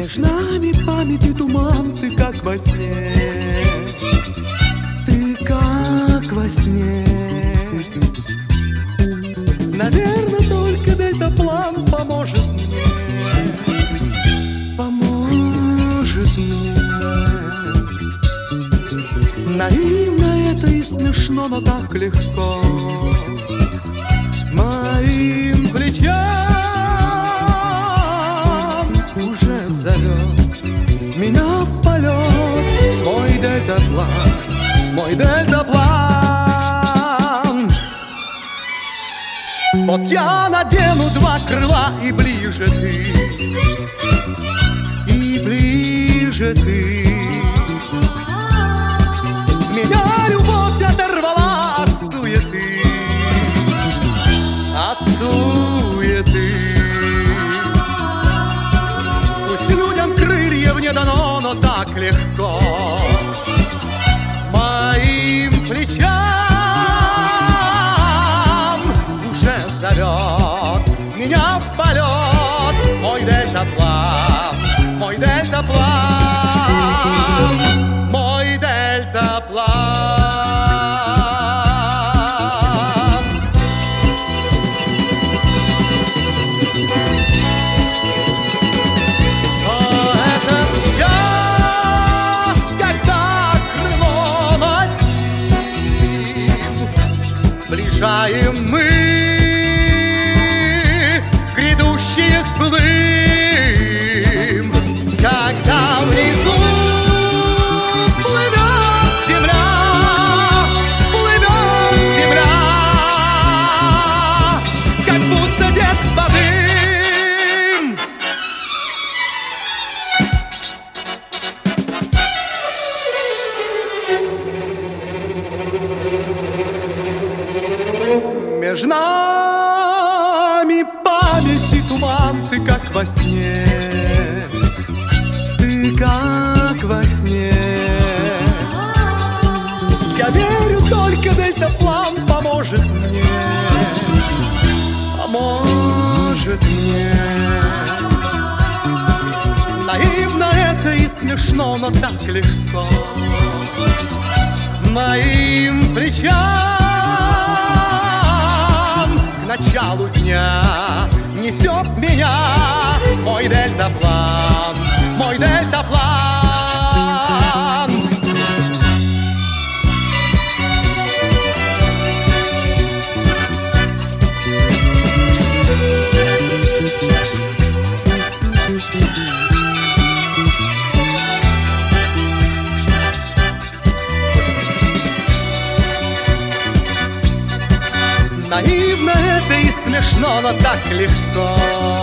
Между нами памяти туман, ты как во сне, ты как во сне. Наверное, только дельтаплан поможет мне, поможет мне. Наивно это и смешно, но так легко. Моим плечам уже зовет меня в полет мой дельтаплан, мой дельтаплан. Вот я надену два крыла, и ближе ты, и ближе ты. Меня любовь оторвала от суеты, от суеты. Пусть людям крыльев не дано, но так легко моим плечам уже зовет меня в полет мой дельтаплан, мой дельтаплан, мой дельтаплан. Сближаем мы грядущие сплым, когда внизу плывет земля, как будто детство дым. Между нами памяти туман, ты как во сне, ты как во сне. Я верю, только дельтаплан поможет мне, поможет мне. Наивно это и смешно, но так легко моим плечам к началу дня несет меня мой дельтаплан, мой дельтаплан. Наивно это и смешно, но так легко